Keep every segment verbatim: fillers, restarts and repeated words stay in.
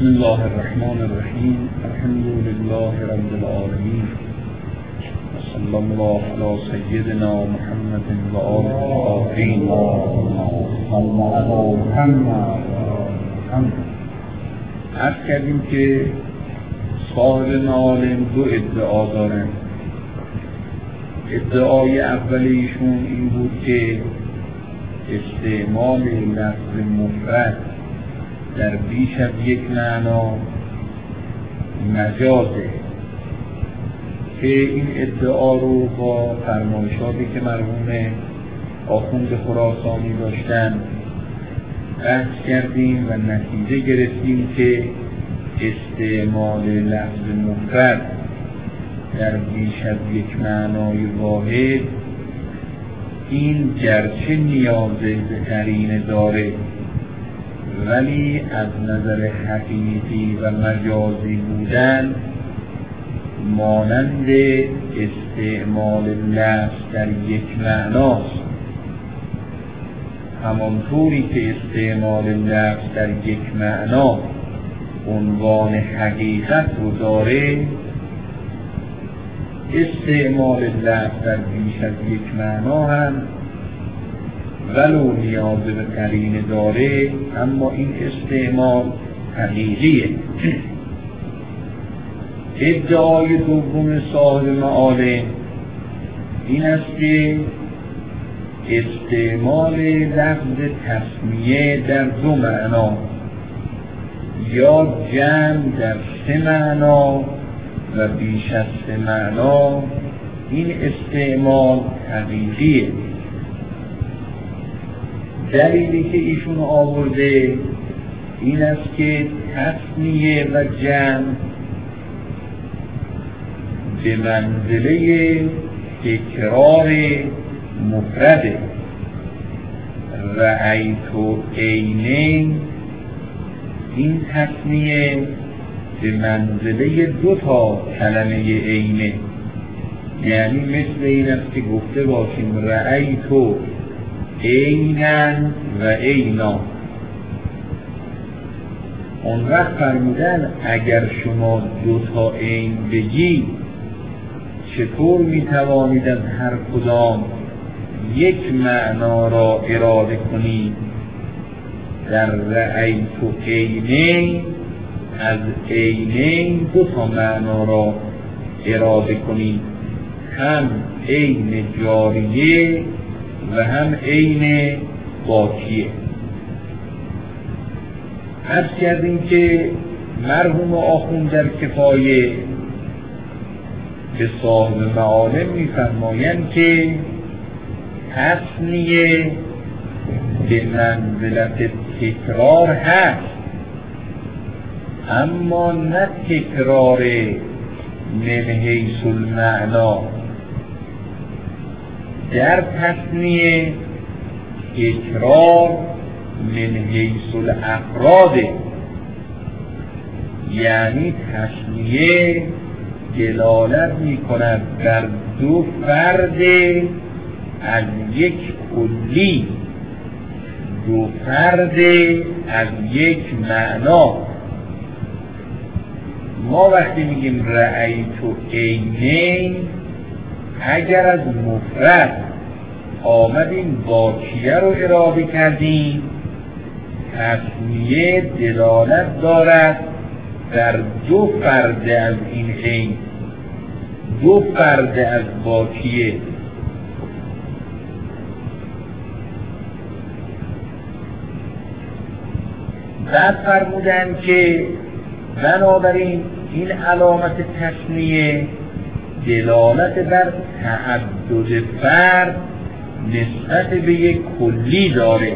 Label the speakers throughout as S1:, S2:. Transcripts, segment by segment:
S1: بسم الله الرحمن الرحیم. الحمد لله رب العالمین و صلی الله علی سیدنا محمد و آله الطاهرین. عرض کردیم که صاحب معالم دو ادعا دارن. ادعای اول ایشون این بود که استعمال لفظ مفرد در بیش از یک معنا مجازه، که این ادعا رو با فرمایشاتی که مرحوم آخوند خراسانی داشتن بحث کردیم و نتیجه گرفتیم که استعمال لفظ مفرد در بیش از یک معنای واحد این گرچه نیازه به قرینه داره، ولی از نظر حقیقی و مجازی بودن مانند استعمال لفظ در یک معناست. همانطوری که استعمال لفظ در یک معنا عنوان حقیقت رو داره، استعمال لفظ در بیش از یک معنا هم ولو نیاز به قرینه داره، اما این استعمال حقیقیه. ادعای دوم صاحب معالم این است که استعمال لفظ تسمیه در دو معنا یا جمع در سه معنا و بیش از سه معنا این استعمال حقیقیه. دلیلی که ایشون آورده این است که تسمیه و جمع به منزله تکرار مفرده. رأیت عینین، این تسمیه به منزله دو تا کلمه عینه، یعنی مثل این است که گفته باشیم رأیت عینن و عینا. اون وقت فرمودن اگر شما دو تا عین بگی چطور میتوانید از هر کدام یک معنا را اراده کنید؟ در رأیت عینین از عینین دو تا معنا را اراده کنید، هم عین جاریه و هم عین باقیه. عرض کردیم که مرحوم آخوند در کفایه به صاحب معالم می‌فرمایند که تسمیه به منزلت تکرار هست، اما نه تکرار من حیث المعنا. در تسمیه تکرار من حیث الافراد، یعنی تسمیه دلالت می کند بر دو فرد از یک کلی، دو فرد از یک معنا. ما وقتی میگیم رأیت عینین، اگر از مفرد آمدیم باقیه رو اراده کردیم، تسمیه دلالت دارد در دو فرد از این عین، دو فرد از باقیه. بعد فرمودن که بنابراین این علامت تسمیه دلالت بر تعدد فرد نسبت به یک کلی داره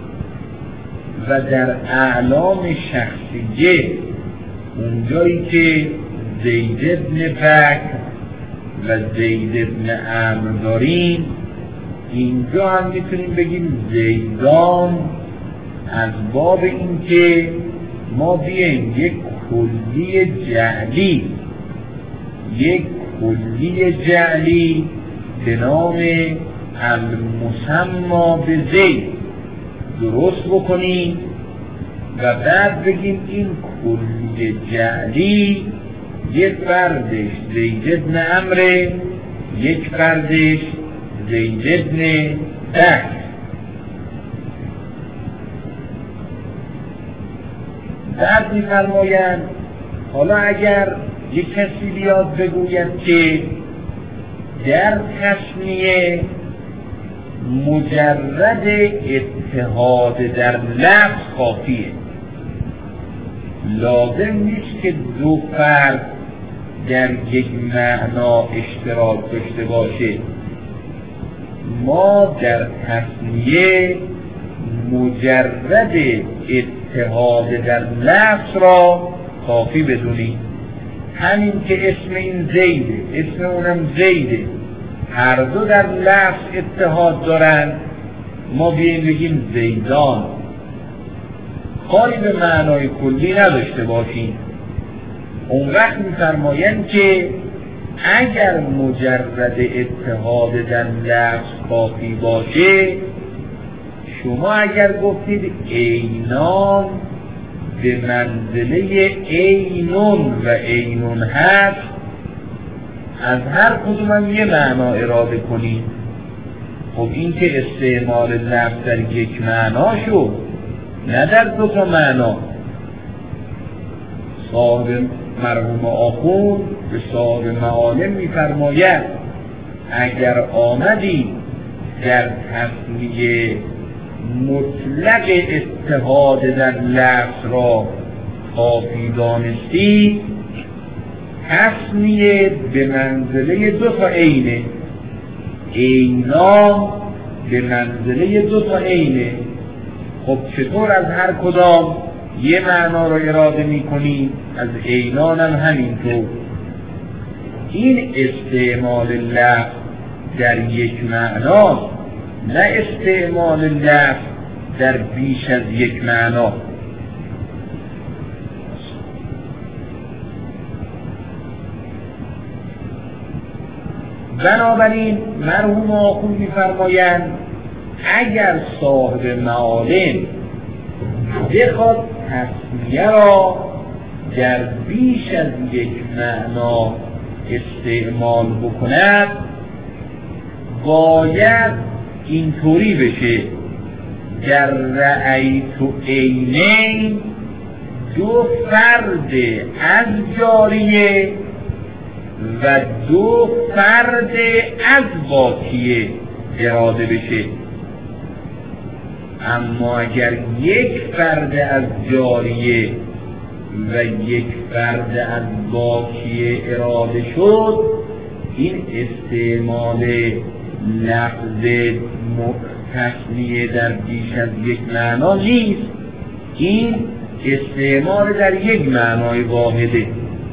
S1: و در اعلام شخصیه اونجایی که زید ابن بکر و زید ابن عمرو داریم، اینجا هم میتونیم بگیم زیدان، از باب این که ما بیاییم یک کلی جعلی یک کلی جعلی به نام المسمى به زید درست بکنیم و بعد بگیم این کلی جعلی یک فردش زید ابن عمره، یک فردش زید ابن بکر. بعد می‌فرمایند حالا اگر یک کسی بیاد بگوید که در تسمیه مجرد اتحاد در لفظ کافیه، لازم نیست که دو فرد در یک معنا اشتراک داشته باشه. ما در تسمیه مجرد اتحاد در لفظ را کافی بدونیم. همین که اسم این زیده، اسم اونم زیده، هر دو در لفظ اتحاد دارن، ما بیاییم بگیم زیدان، کاری به معنای کلی نداشته باشیم. اون وقت می‌فرمایند که اگر مجرد اتحاد در لفظ کافی باشه، شما اگر گفتید عینان به منزله عینون و عینون هست، از هر کدوم هم یه معنا اراده کنید. خب این که استعمال لفظ در یک معنا شد، نه در دو تا معنا. صاحب مرحوم آخوند به صاحب معالم می‌فرماید اگر آمدی در تسمیه مطلق اتحاد در لفظ را کافی دانستی، تسمیه به منزله دو تا عینه، عینان به منزله دو تا عینه. خب چطور از هر کدام یه معنا رو اراده می‌کنی؟ از عینان هم همینطور. این استعمال لفظ در یک معنا، نه استعمال لفظ در بیش از یک معنا. بنابراین مرحوم آخوند می‌فرمایند اگر صاحب معالم بخواد تسمیه را در بیش از یک معنا استعمال بکند، باید اینطوری بشه در رأیت عینین دو فرد از جاریه و دو فرد از باقیه اراده بشه. اما اگر یک فرد از جاریه و یک فرد از باقیه اراده شد، این استعمال لفظ تسمیه در بیش از یک معنا نیست، این استعمال در یک معنای واحده.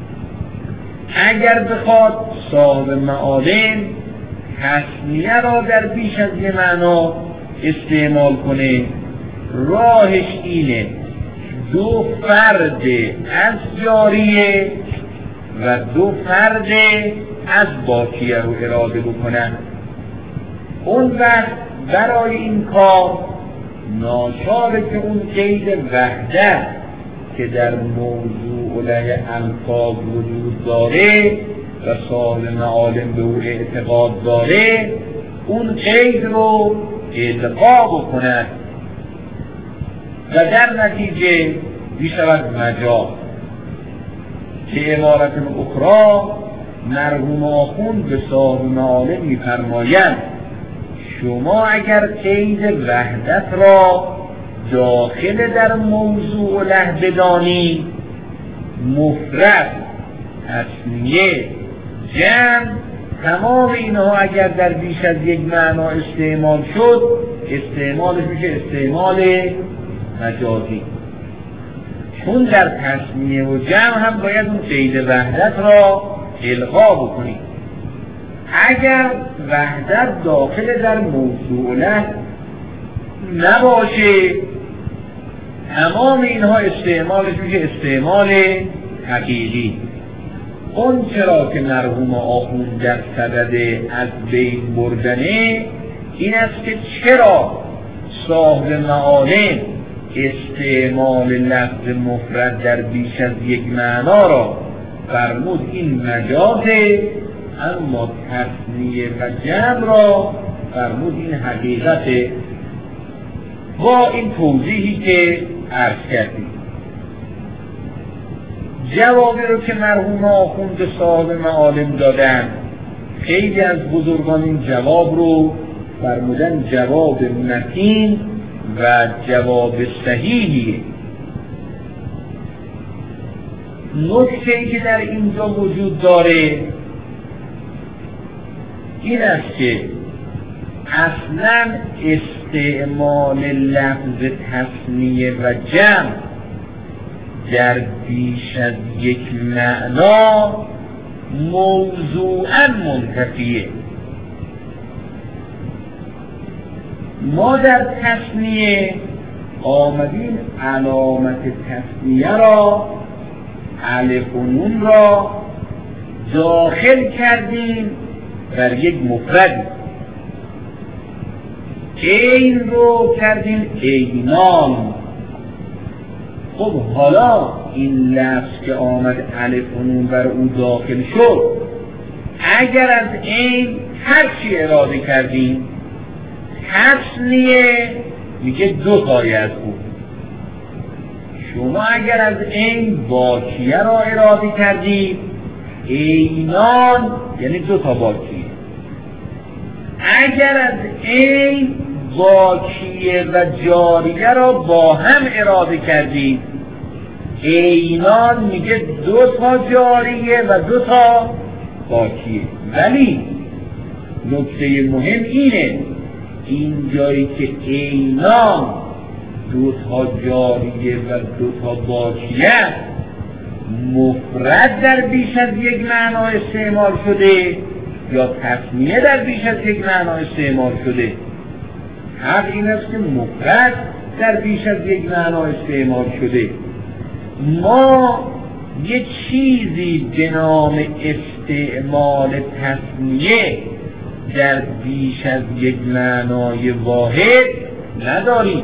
S1: اگر بخواد صاحب معالم تسمیه را در بیش از یک معنا استعمال کنه، راهش اینه دو فرد از جاریه و دو فرد از باقیه رو اراده بکنن. اون وقت برای این کار ناچاره که اون قید وحدت که در موضوع له الفاظ وجود داره و صاحب معالم به او اعتقاد داره، اون قید رو الغا بکند و در نتیجه میشود مجاز. که عبارت اخرى مرحوم آخوند به صاحب معالم می‌فرمایند شما اگر قید وحدت را داخل در موضوع له بدانی، مفرد، تسنیه، جمع، تمام اینها اگر در بیش از یک معنا استعمال شد، استعمالش میشه استعمال مجازی. چون در تسنیه و جمع هم باید اون قید وحدت را الغا بکنی. اگر وحدت داخل در موضوع له نباشه، تمام اینها استعمالش میشه استعمال حقیقی. اون چرا که مرحوم آخوند در صدد از بین بردنه این است که چرا صاحب معالم استعمال لفظ مفرد در بیش از یک معنا را فرمود این مجازه، اما تثنیه و جمع را فرمود این حقیقته. با این توضیحی که عرض کردیم، جوابی رو که مرحوم آخوند صاحب معالم دادن، خیلی از بزرگان این جواب رو فرمودن جواب متین و جواب صحیحیه. نکته‌ای که در اینجا وجود داره این است که اصلا استعمال لفظ تثنیه و جمع در بیش از یک معنا موضوعاً منتفیه. ما در تثنیه آمدیم علامت تثنیه را، الف و نون را داخل کردیم بر یک مفرد، این رو کردیم اینان. خب حالا این لفظ که آمد الف و نون بر او داخل شد، اگر از این هر چی اراده کردیم، تثنیه میگه دو تایی از او. شما اگر از این باکیه را اراده کردید، اینان یعنی دو تا باکیه. اگر از این باکیه و جاریه را با هم اراده کردید، اینان میگه دو تا جاریه و دو تا باکیه. ولی نکته مهم اینه، این جایی که اینان دو تا جاریه و دو تا باکیه مفرد در بیش از یک معنا استعمال شده یا تثنیه در بیش از یک معنا استعمال شده. حق این است که مفرد در بیش از یک معنا استعمال شده. ما یک چیزی به نام استعمال تثنیه در بیش از یک معنای واحد نداریم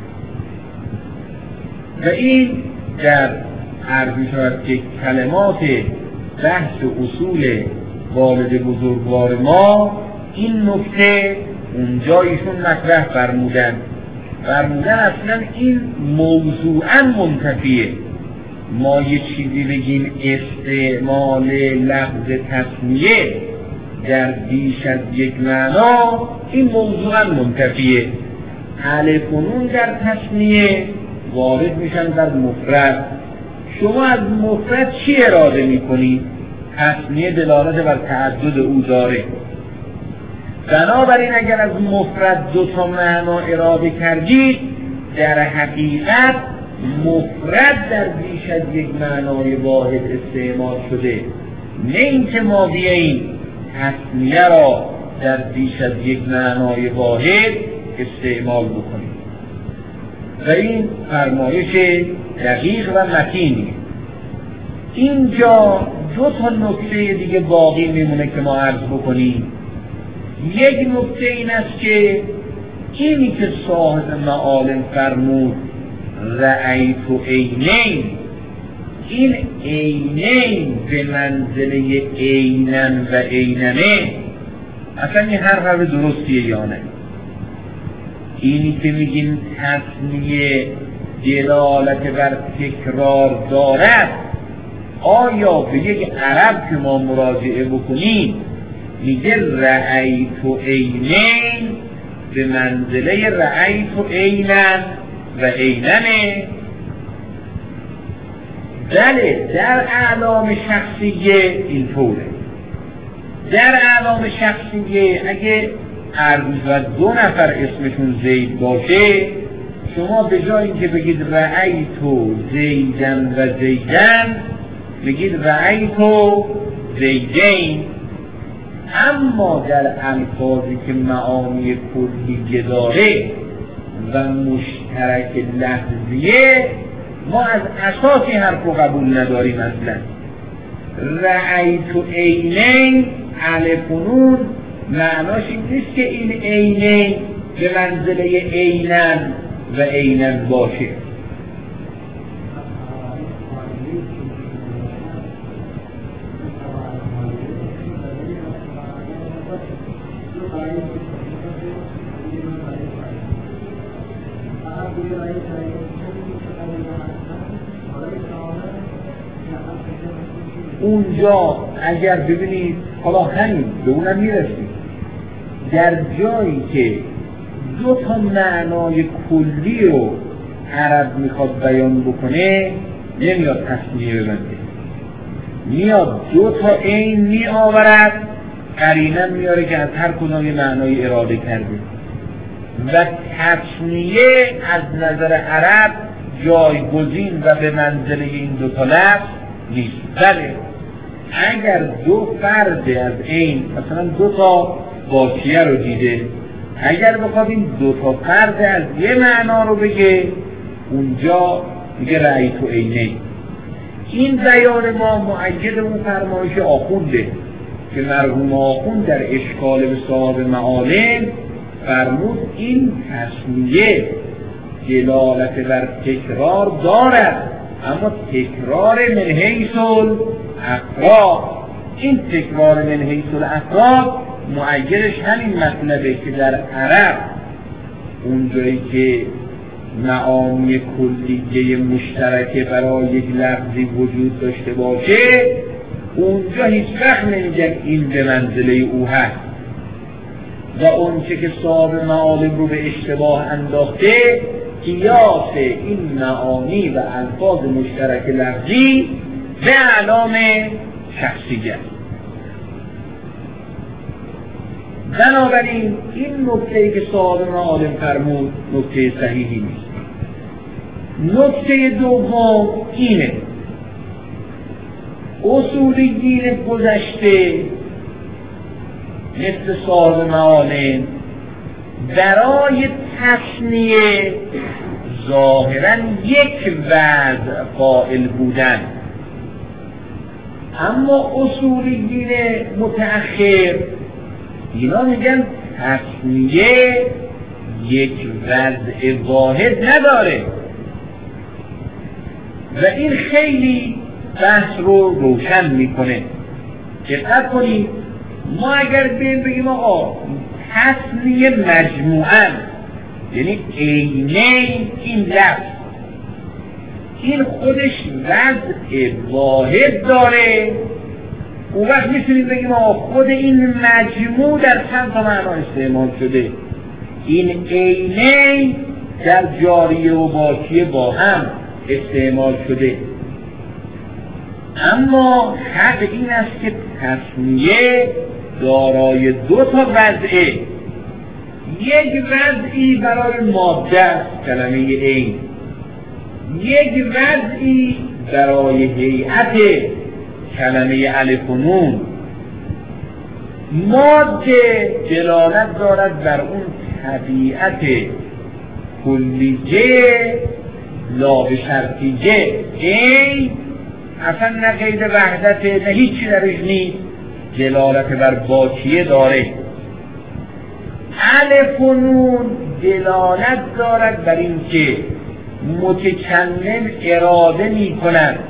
S1: و این در عرض شود که کلمات بحث اصول والد بزرگوار ما این نکته اونجا ایشون مطرح فرمودن فرمودن اصلا این موضوعاً منتفیه. ما یه چیزی بگیم استعمال لفظ تثنیه در بیش از یک معنا، این موضوعاً منتفیه. الف و نون در تثنیه وارد میشن در مفرد. شما از مفرد چی اراده میکنید؟ تثنیه دلالت بر تعدد او داره. بنابراین اگر از مفرد دو تا معنا اراده کردید، در حقیقت مفرد در بیش از یک معنای واحد استعمال شده، نه اینکه ما بیاییم تثنیه را در بیش از یک معنای واحد استعمال بکنیم. و این فرمایش دقیق و متینی. اینجا دو تا نکته دیگه باقی میمونه که ما عرض بکنیم. یک نکته این است که اینی که صاحب معالم فرمود رأیت عینین، این عینین به منزله عینن و عیننه اصلا این هر حرف درستیه یا نه؟ اینی که میگیم تثنیه دلالت بر تکرار دارد، آیا به یک عرب که ما مراجعه بکنیم میگه رأیت عینین به منزله رأیت عینن و عیننه؟ بله، در اعلام شخصیه اینطوره. در اعلام شخصیه اگه عرض و دو نفر اسمشون زید باشه، شما به جای اینکه بگید رأیتو زیدن و زیدن بگید رأیتو زیدین. اما در الفاظی که معانی کلیه داره و مشترک لفظیه ما از اساسی حرف رو قبول نداریم. اصلا رأیتو عینین الف و نون معناش این نیست که این عینین به منزله عینن و عیناً باشه. اونجا اگر ببینید حالا همین به اونم میرسید، در جایی که دو تا معنای کلی رو عرب میخواد بیان بکنه نمیاد تصمیه ببنده، میاد دو تا عین می آورد، قرینه میاره که از هر کدام یه معنای اراده کرده و تصمیه از نظر عرب جایگزین و به منزله این دو تا لفظ نیست. بله اگر دو فرد از عین، مثلا دو تا واقعیه رو دیده، اگر بخواد این دو تا فرد از یه معنا رو بگه اونجا میگه رأی تو عینه. این بیان ما مؤید اون فرمایش آخونده که مرحوم آخوند در اشکال به صاحب معالم فرمود این تصمیه دلالت بر تکرار دارد، اما تکرار من حیث الافراد، این تکرار من حیث الافراد مؤیدش همین مطلبه که در عرب اونجایی که معانی کلیه مشترکه برای یک لفظی وجود داشته باشه اونجا هیچ وقت نمیگن این به منزله او هست و اونچه که صاحب معالم رو به اشتباه انداخته قیاس این معانی و الفاظ مشترک لفظی به اعلام شخصیت. بنابراین این نکته‌ای که صاحب معالم فرمود نکته صحیحی نیست. نکته دوم اینه اصولیین گذشته مثل صاحب معالم برای تصنیه ظاهراً یک وضع قائل بودن، اما اصولیین متأخر اینا میگن تصنیه یک وضع واحد نداره و این خیلی بحث رو روشن میکنه. دقت کنید، ما اگر بیم بگیم آقا تصنیه مجموعاً یعنی عینه این لفظ این خودش وضع واحد داره، اون وقت میتونیم بگیم آقا خود این مجموع در چند تا معنا استعمال شده، این عینه در جاریه و باقیه با هم استعمال شده. اما حق این است که تصنیه دارای دو تا وضعه، یک وضعی برای ماده است کلمه عین، یک وضعی برای هیئت کلمه الف و نون. ماده دلالت دارد بر اون طبیعت کلیه لا به شرطیه، عین اصلا نه قید وحدت نه هیچی درش نیست، دلالت بر باقیه داره. الف و نون دلالت دارد بر این که متکلم اراده می کند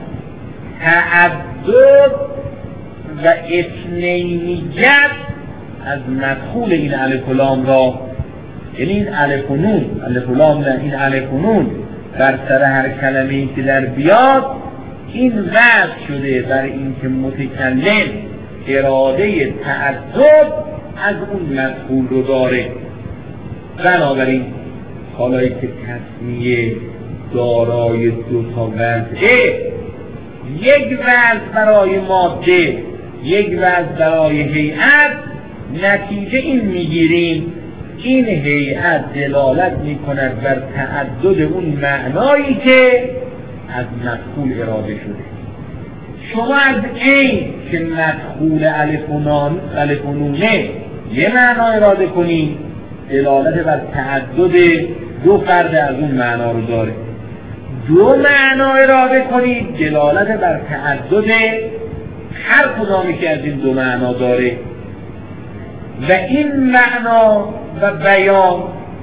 S1: تعدد و اثنینیت از مدخول این الف و لام را، یعنی این الف و نون، الف و لام نه، این الف و نون بر سر هر کلمه‌ای که در بیاد این وضع شده بر این که متکلم اراده تعدد از اون مدخول رو داره. بنابراین حالایی که تصمیه دارای دو تا وضعه، یک وضع برای ماده یک وضع برای هیئت، نتیجه این میگیریم این هیئت دلالت میکند بر تعدد اون معنایی که از مدخول اراده شده. شما از این که مدخول الف و نون الف و نونه یه معنا اراده کنید دلالت بر تعدد دو فرد از اون معنا رو داره، دو معنا اراده کنید دلالت بر تعدد هر کدامی که از این دو معنا داره و این معنا و بیان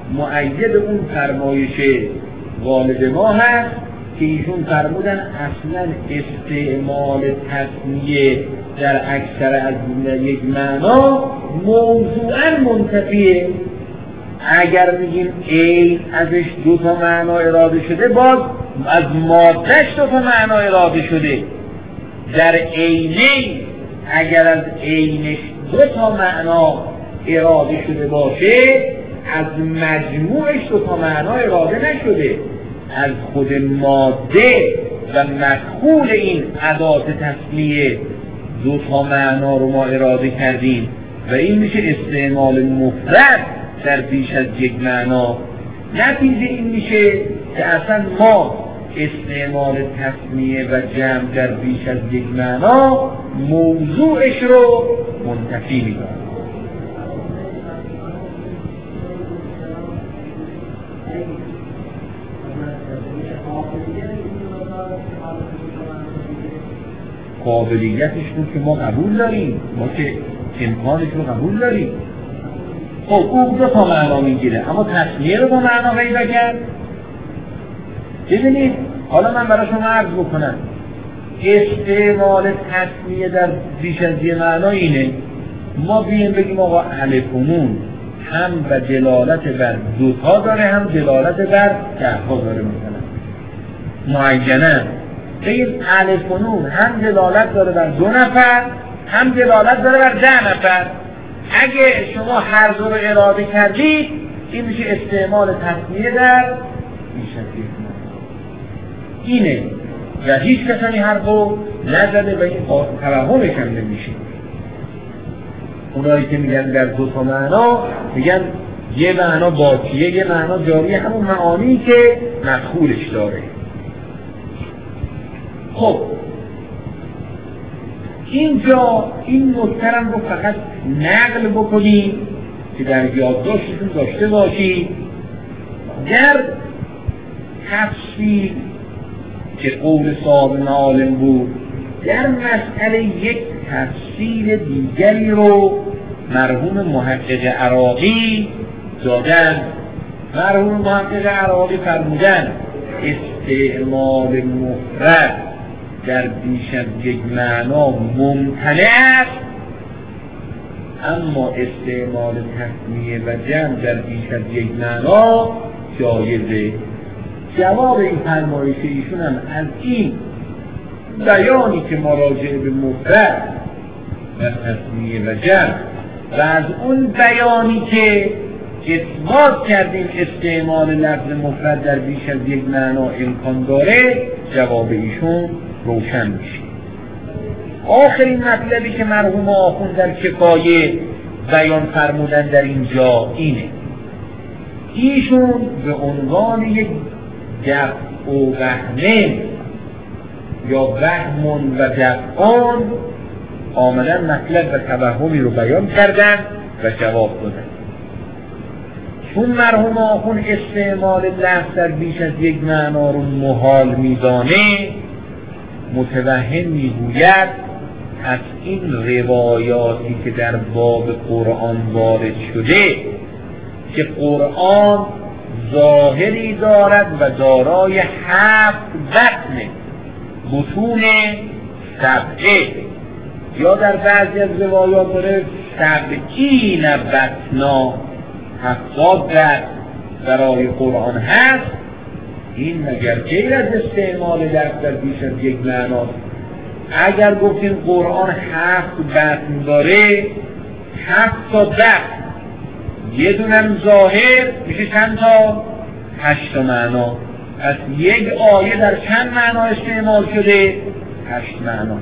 S1: مؤید اون فرمایش والد ما هست که ایشون فرمودن اصلا استعمال تسمیه در اکثر از یک معنا موضوعا منتفیه. اگر میگیم عین ازش دو تا معنا اراده شده، باز از مادهش دو تا معنا اراده شده. در عینه اگر از عینش دو تا معنا اراده شده باشه، از مجموعش دو تا معنا اراده نشده. از خود ماده و مدخول این ادات تسمیه دو تا معنا رو ما اراده کردیم و این میشه استعمال مفرد در بیش از یک معنا. نتیجه این میشه که اصلا ما استعمال تسمیه و جمع در بیش از یک معنا موضوعش رو منتفی می‌کنه. قابلیتش بود که ما قبول داریم، ما که امکانش رو قبول داریم. خب او دو تا معنا میگیره، اما تسمیه رو با معنا پیدا کرد. ببینید حالا من برای شما عرض بکنم استعمال تسمیه در بیش از یه معنا اینه ما بیم بگیم آقا الف و نون هم و دلالت بر دوتا داره هم دلالت بر ده‌ها داره. مثلا معینه بگیم الف و نون هم دلالت داره بر دو نفر هم دلالت داره بر ده نفر. اگه شما هر دو رو اراده کردید این میشه استعمال تسمیه در بیش از یک معنا. اینه و هیچ کسانی حرفو نزده و این توهمش هم نمیشه. اونایی که میگن در دو تا معنا میگن یه معنا باقیه یه معنا جاریه، همون معانی که مدخولش داره. خب اینجا این نکترم رو فقط نقل بکنیم که در یادداشتتون داشته باشید. در تفصیل که قول صاحب عالم بود، در مسئله یک تفصیل دیگری رو مرحوم محقق عراقی دادن. مرحوم محقق عراقی فرمودن استعمال مفرد در بیش از یک معنا ممتنع است، اما استعمال تسمیه و جمع در بیش از یک معنا جایزه. جواب این فرمایش ایشون هم از این بیانی که مراجع به مفرد و تسمیه و جمع و از اون بیانی که اثبات کردیم استعمال لفظ مفرد در بیش از یک معنا امکان داره، جواب ایشون روشن میشه. آخرین مطلبی که مرحوم آخوند در کفایه بیان فرمودن در اینجا اینه، ایشون به عنوان یک دفع و وهمه یا وهمون و دفعان آمدن مطلب و توهمی رو بیان کردن و جواب دادن. چون مرحوم آخوند استعمال لفظ در بیش از یک معنا رو محال میدانه، متوهم میگوید از این روایاتی که در باب قرآن وارد شده که قرآن ظاهری دارد و دارای هفت بطن بطون سبعه، یا در بعضی از روایات داره سبعین بطنا، هفتاد بطن برای قرآن هست، این مگر غیر از استعمال لفظ در بیش از یک معناست؟ اگر گفتیم قرآن هفت بطن داره، هفت تا بطن، یه دونم ظاهر میشه چند تا؟ هشت تا معنا. پس یک آیه در چند معنا استعمال شده؟ هشت معنا.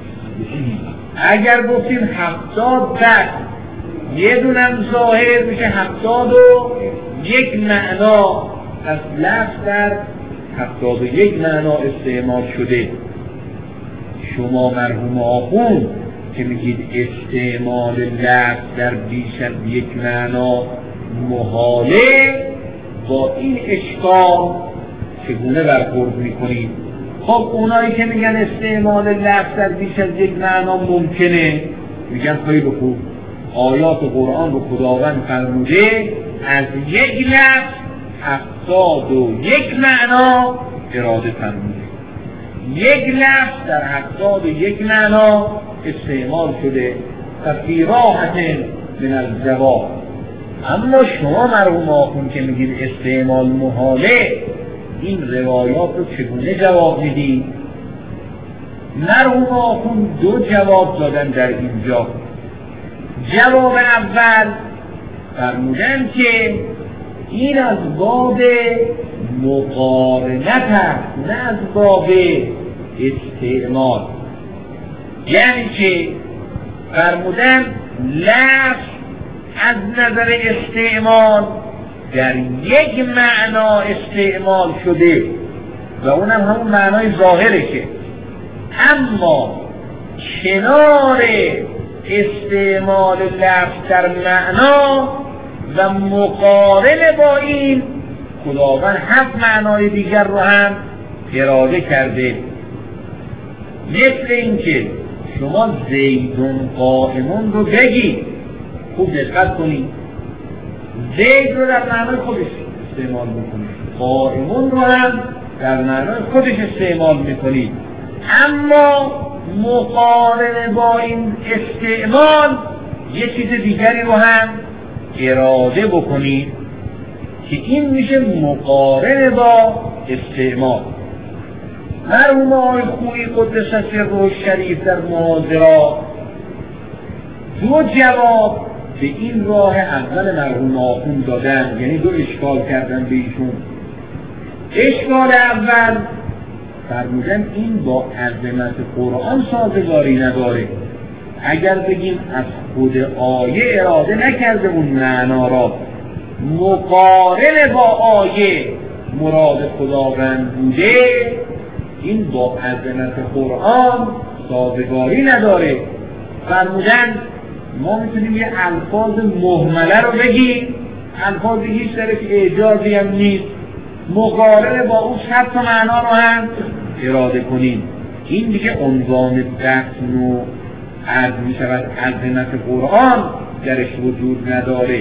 S1: اگر گفتیم هفتاد بطن، یه دونم ظاهر میشه هفتاد و یک معنا. پس لفظ در هفتاد و یک معنا استعمال شده. شما مرحوم آخوند که میگید استعمال لفظ در بیش از یک معنا محاله، با این اشکال چگونه برخورد میکنید؟ خب اونایی که میگن استعمال لفظ در بیش از یک معنا ممکنه، میگن خیلی خوب، آیات قرآن رو خداوند فرموده از یک لفظ هفتاد و یک معنا اراده فرموده. یک لفظ در هفتاد و یک معنا استعمال شده و فی راحت من الجواب. اما شما مرحوم آخوند که میگید استعمال محاله، این روایات رو چگونه جواب میدید؟ مرحوم آخوند دو جواب دادن در اینجا. جواب اول فرمودن که این از باب مقارنت است، نه از باب استعمال. یعنی که فرمودن لفظ از نظر استعمال در یک معنا استعمال شده و اونم همون معنای ظاهرشه، اما کنار استعمال لفظ در معنا و مقارن با این خداوند هفت معنای دیگر رو هم اراده کرده. مثل اینکه شما زیدون قائمون رو بگید، خوب دقت کنید، زید رو در معنای خودش استعمال میکنید، قائمون رو هم در معنای خودش استعمال میکنید، اما مقارنه با این استعمال یه چیز دیگری رو هم اراده بکنید که این میشه مقارنه با استعمال. مرحوم آقای خویی قدس سره شریف در مناظرات دو جواب به این راه اول مرحوم آخوند دادن، یعنی دو اشکال کردن به ایشون. اشکال اول فرمودن این با عظمت قرآن سازگاری نداره. اگر بگیم از خود آیه اراده نکرده اون معنا را، مقارن با آیه مراد خداوند بوده، این با عظمت قرآن سازگاری نداره. فرمودن ما میتونیم یه الفاظ مهمله رو بگیم، الفاظ هیچ درش اعجازی هم نیست، مقارن با اون شرط و معنا رو هم اراده کنیم. این دیگه عنوان بطن و عرض می شود عظمت قرآن درش وجود نداره.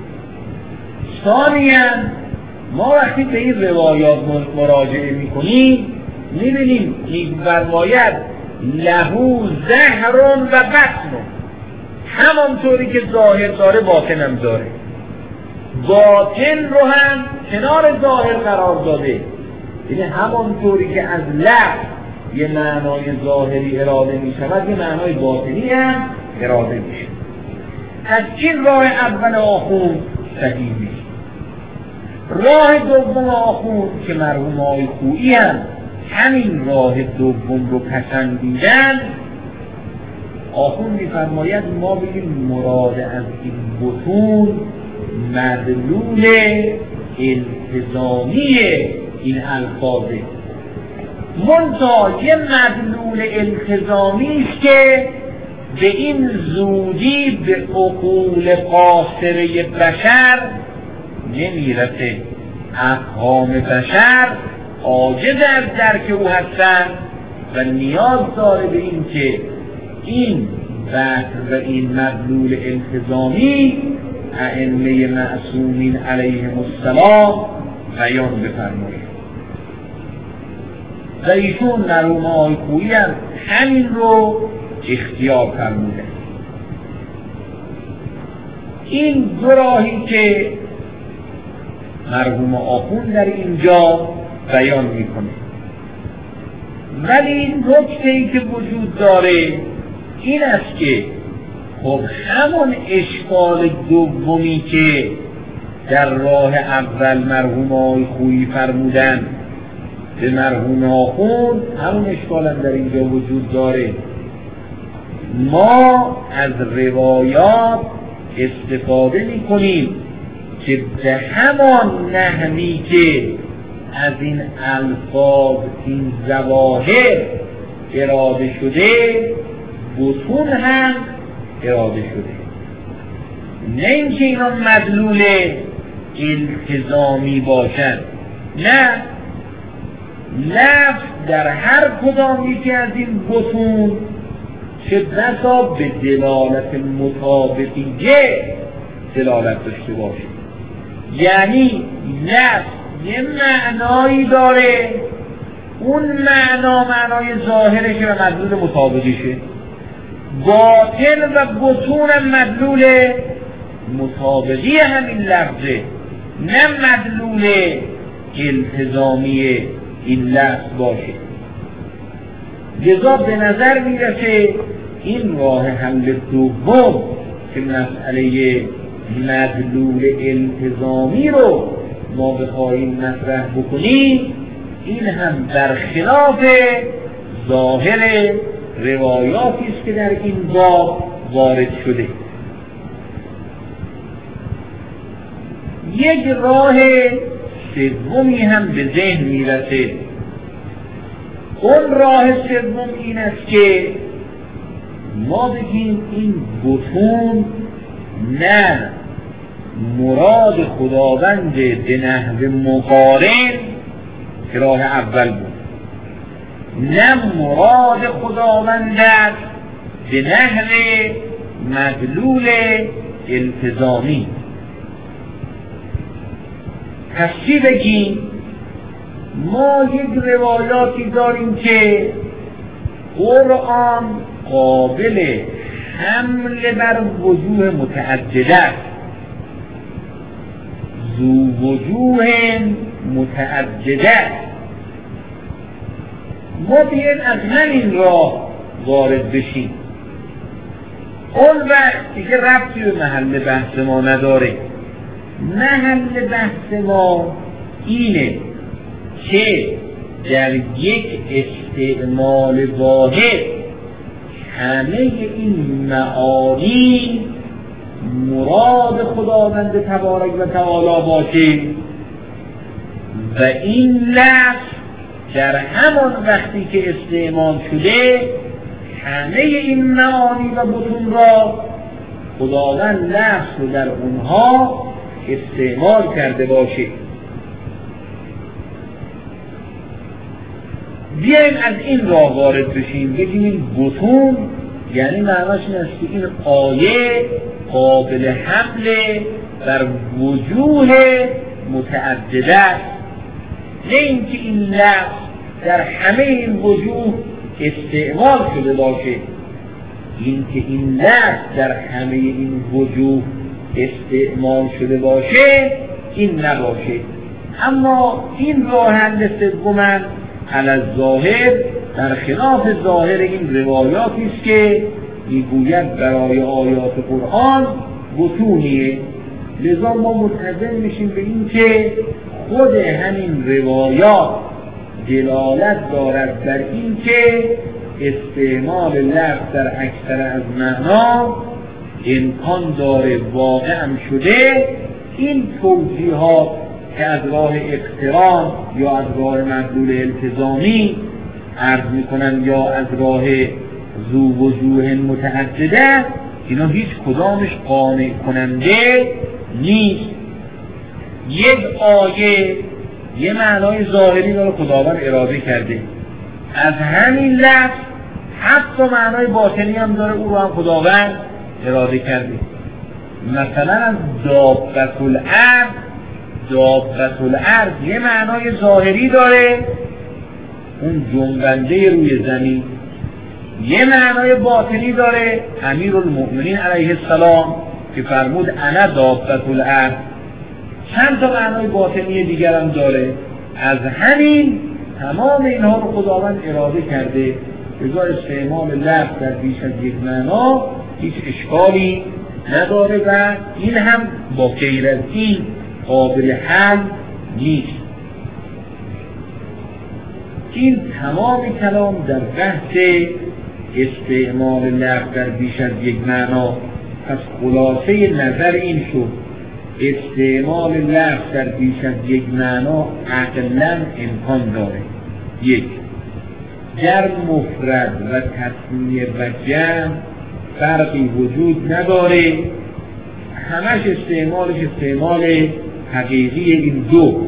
S1: ثانیاً ما وقتی به این روایات مراجعه می کنیم میبینیم این روایت لهو زهر و بطن، همانطوری که ظاهر داره باطن هم داره، باطن رو هم کنار ظاهر قرار داده. یعنی همانطوری که از لفظ یه معنای ظاهری اراده می شود، یه معنای باطنی هم اراده میشه. از این راه اول آخوند صحیح نیست. راه دوم آخوند که مرحوم آقای خویی هم همین راه دوم رو پسندیدن، آخوند می‌فرماید ما بگیم مراد از این بطون مدلول التزامی این الفاظه. منتها یه مدلول التزامی است که به این زودی به عقول قاصره بشر نمیرسه. افهام بشر عاجز از درک او هستند و نیاز داره به این که این بحث و این مدلول التزامی ائمه معصومین علیهم السلام بیان بفرمایند. و ایشون مرحوم آقای خویی هم همین رو اختیار فرموده. این دو راهی که مرحوم آخوند در اینجا بیان میکنه، ولی نکته‌ای که وجود داره این است که خب همون اشکال دومی که در راه اول مرحوم آقای خویی فرمودن به مرحوم آخوند، همون اشکال هم در اینجا وجود داره. ما از روایات استفاده می کنیم که به همان نحوی که از این الفاظ این ظواهر اراده شده بطون هم اراده شده، نه اینکه اینا مدلول التزامی باشن. نه، لفظ در هر کدام یکی از این بطون چه بسا به دلالت مطابقیه دلالت داشته باشه. یعنی لفظ یه معنایی داره، اون معنا معنای ظاهرشه و مدلول مطابقیشه. باطن و بطون مدلول مطابقی همین لفظه، نه مدلول التزامی این لفظ باشه. لذا به نظر میرسه این راه حل دوم که مسئله مدلول التزامی رو ما بخواهیم مطرح بکنیم، این هم در خلاف ظاهر روایاتی است که در این باب وارد شده. یک راه سومی هم به ذهن میرسه. اون راه سوم این است که ما بگیم این بطون نه مراد خداوند به نحو مقارن که راه اول بود، نه مراد خداوند به نحو مدلول التزامی. پس چی بگیم؟ ما یک روایاتی داریم که قرآن قابل حمل بر وجوه متعدده است، ذو وجوه متعدده است. ما بیایم از همین راه وارد بشیم. اون وقت دیگه ربطی به محل بحث ما نداره. محل بحث ما اینه که در یک استعمال واحد همه این معانی مراد خداوند تبارک و تعالی باشه و این لفظ در همان وقتی که استعمال شده همه این معانی و بطون را خداوند لفظ رو در اونها استعمال کرده باشه. بیایم از این راه وارد بشیم، بگیم این بطون یعنی معناش این است که این آیه قابل حمل بر وجوه متعدده است، نه اینکه این لفظ در همه این وجوه استعمال شده باشه. اینکه این لفظ در همه این وجوه استعمال شده باشه این نباشه. اما این راه حل سوم علی الظاهر در خلاف ظاهر این روایاتی است که میگوید برای آیات قرآن بطونیه. لذا ما متعجب میشیم به این که خود همین روایات دلالت دارد بر این که استعمال لفظ در اکثر از معنا امکان داره، واقع هم شده. این توضیحات که از راه اقتران یا از راه مدلول التزامی عرض میکنن یا از راه ذو وجوه متعدده، اینا هیچ کدامش قانع کننده نیست. یک آیه یه معنای ظاهری رو خداوند اراده کرده، از همین لفظ حتی معنای باطنی هم داره، او رو هم خداوند اراده کرده. مثلا از دابة الارض، دابة الارض یه معنای ظاهری داره، اون جنبنده روی زمین. یه معنای باطنی داره، امیرالمؤمنین علیه السلام که فرمود انا دابة الارض. چند تا معنای باطنی دیگر هم داره. از همین تمام اینها رو خداوند اراده کرده. لذا استعمال لفظ در بیش از یک معنا هیچ اشکالی نداره و این هم با غیر از این قابل حل نیست. این تمام کلام در بحث استعمال لفظ در بیش از یک معنا. پس خلاصه نظر این شد استعمال لفظ در بیش از یک معنا عقلاً امکان داره. یک، در مفرد و تثنیه و جمع فرقی وجود نداره، همش استعمالش استعمال حقیقی این دو.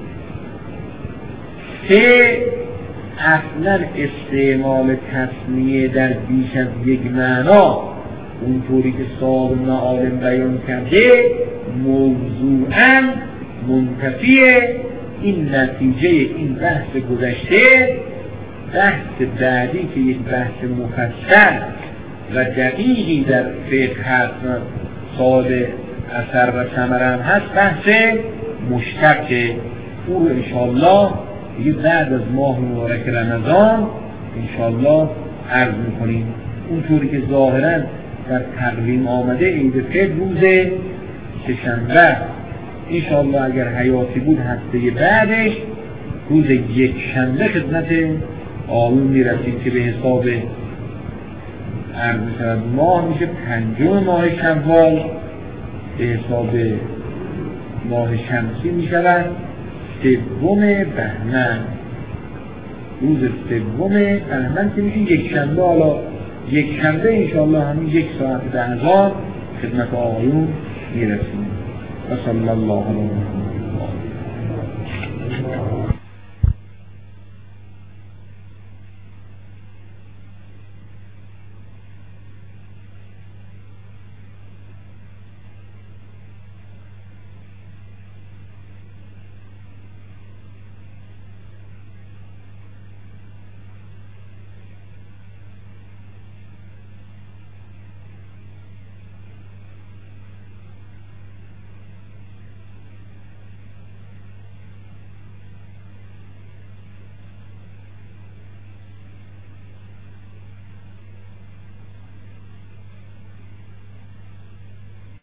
S1: سه، اصلا استعمال تثنیه در بیش از یک معنا اونطوری که صاحب معالم بیان کرده موضوعاً منتفیه. این نتیجه این بحث گذشته. بحث بعدی که یک بحث مفصل و دقیقی در فقه هست، سال اثر و ثمره هم هست، بحث مشتق. او رو انشاءالله دیگه بعد از ماه مبارک رمضان انشاءالله عرض میکنیم. اونطوری که ظاهرا در تقویم آمده عید فطر روز سه‌شنبه، انشاءالله اگر حیاتی بود هفته بعدش روز یک شنبه خدمت آیون میرسیم که به حساب عرض شود ماه میشه پنجم ماه شوال، به حساب ماه شمسی میشود سوم بهمن. روز سوم بهمن که میشه یک شنبه. حالا یک شنبه انشاءالله همین یک ساعت به اذان خدمت آیون میرسیم. و صلی الله علیه و